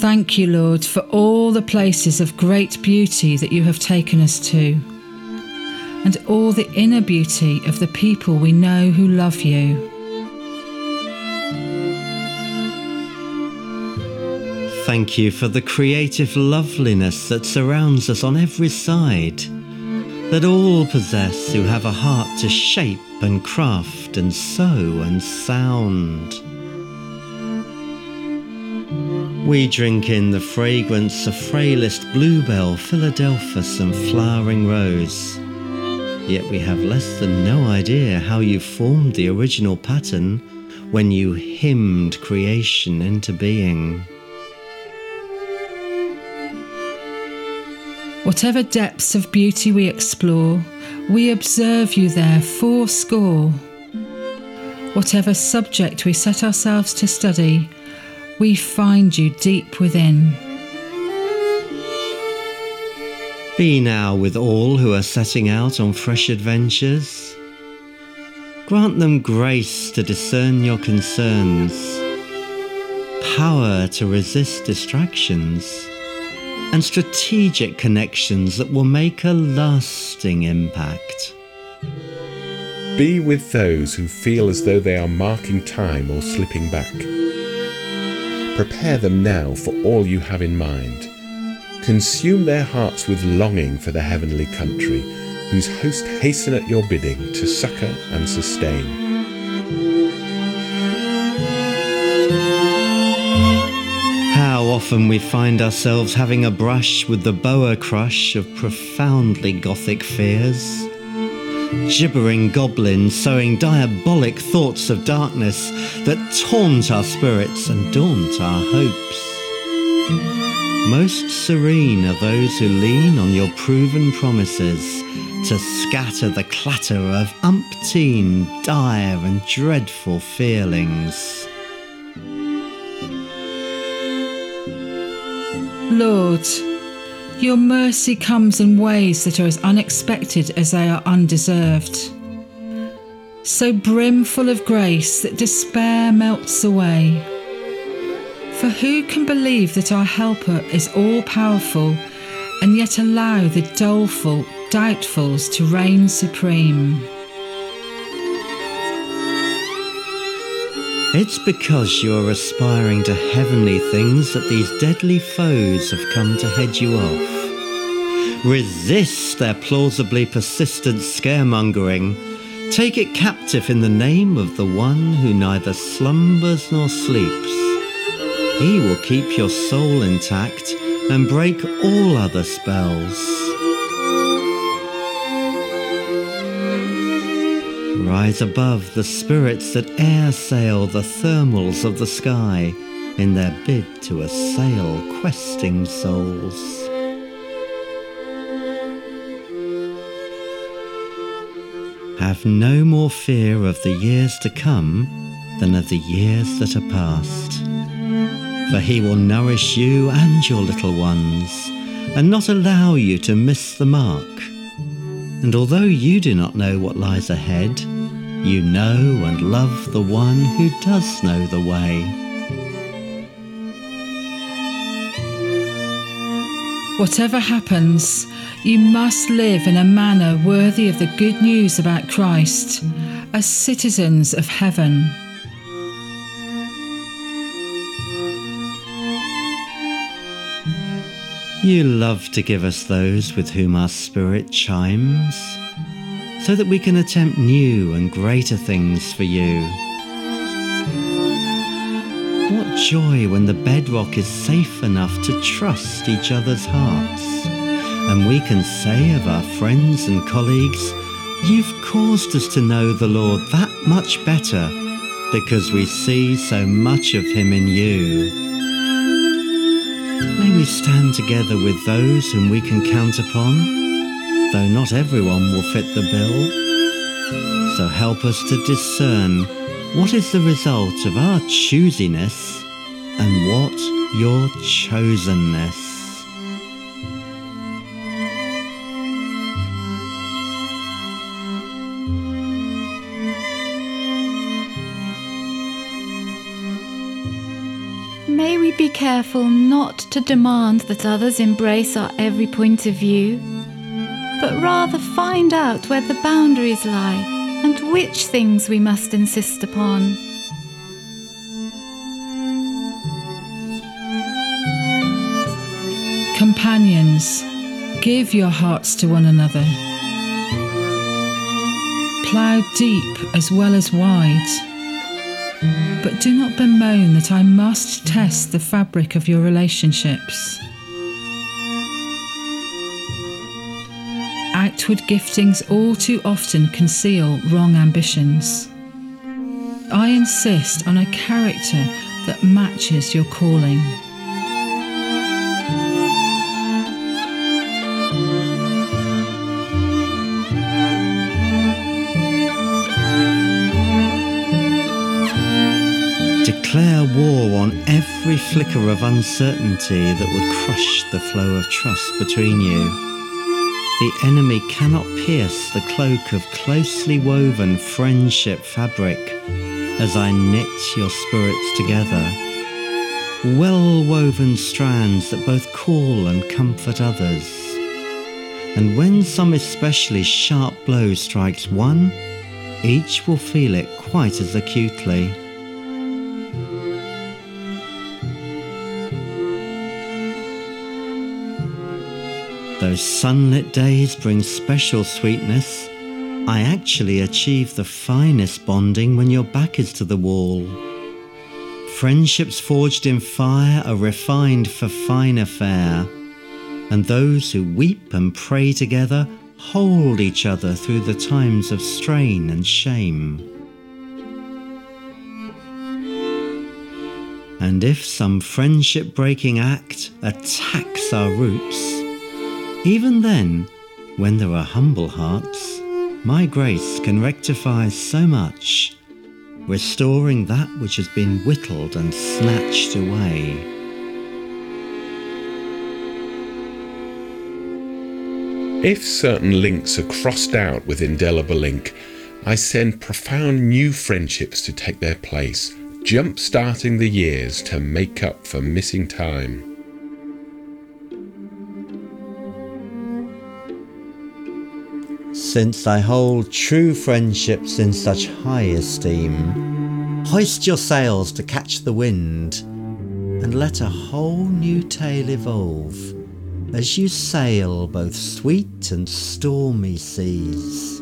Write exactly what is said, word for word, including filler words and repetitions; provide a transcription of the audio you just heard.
Thank you, Lord, for all the places of great beauty that you have taken us to, and all the inner beauty of the people we know who love you. Thank you for the creative loveliness that surrounds us on every side, that all possess who have a heart to shape and craft and sew and sound. We drink in the fragrance of frailest bluebell, Philadelphus and flowering rose, yet we have less than no idea how you formed the original pattern when you hymned creation into being. Whatever depths of beauty we explore, we observe you there fourscore. Whatever subject we set ourselves to study, we find you deep within. Be now with all who are setting out on fresh adventures. Grant them grace to discern your concerns, power to resist distractions, and strategic connections that will make a lasting impact. Be with those who feel as though they are marking time or slipping back. Prepare them now for all you have in mind. Consume their hearts with longing for the heavenly country, whose host hasten at your bidding to succour and sustain. How often we find ourselves having a brush with the boa crush of profoundly gothic fears. Gibbering goblins sowing diabolic thoughts of darkness that taunt our spirits and daunt our hopes. Most serene are those who lean on your proven promises to scatter the clatter of umpteen dire and dreadful feelings. Lord, your mercy comes in ways that are as unexpected as they are undeserved. So brimful of grace that despair melts away. For who can believe that our helper is all-powerful and yet allow the doleful, doubtfuls to reign supreme? It's because you're aspiring to heavenly things that these deadly foes have come to head you off. Resist their plausibly persistent scaremongering. Take it captive in the name of the one who neither slumbers nor sleeps. He will keep your soul intact and break all other spells. Rise above the spirits that air sail the thermals of the sky in their bid to assail questing souls. Have no more fear of the years to come than of the years that are past. For he will nourish you and your little ones, and not allow you to miss the mark. And although you do not know what lies ahead, you know and love the one who does know the way. Whatever happens, you must live in a manner worthy of the good news about Christ, as citizens of heaven. You love to give us those with whom our spirit chimes, so that we can attempt new and greater things for you. What joy when the bedrock is safe enough to trust each other's hearts, and we can say of our friends and colleagues, "You've caused us to know the Lord that much better, because we see so much of him in you." May we stand together with those whom we can count upon, though not everyone will fit the bill. So help us to discern what is the result of our choosiness and what your chosenness. May we be careful not to demand that others embrace our every point of view, but rather find out where the boundaries lie and which things we must insist upon. Companions, give your hearts to one another. Plough deep as well as wide. But do not bemoan that I must test the fabric of your relationships. Outward giftings all too often conceal wrong ambitions. I insist on a character that matches your calling. Declare war on every flicker of uncertainty that would crush the flow of trust between you. The enemy cannot pierce the cloak of closely woven friendship fabric as I knit your spirits together. Well-woven strands that both call and comfort others. And when some especially sharp blow strikes one, each will feel it quite as acutely. Those sunlit days bring special sweetness. I actually achieve the finest bonding when your back is to the wall. Friendships forged in fire are refined for finer fare, and those who weep and pray together hold each other through the times of strain and shame. And if some friendship-breaking act attacks our roots, even then, when there are humble hearts, my grace can rectify so much, restoring that which has been whittled and snatched away. If certain links are crossed out with indelible ink, I send profound new friendships to take their place, jump-starting the years to make up for missing time. Since I hold true friendships in such high esteem, hoist your sails to catch the wind, and let a whole new tale evolve as you sail both sweet and stormy seas.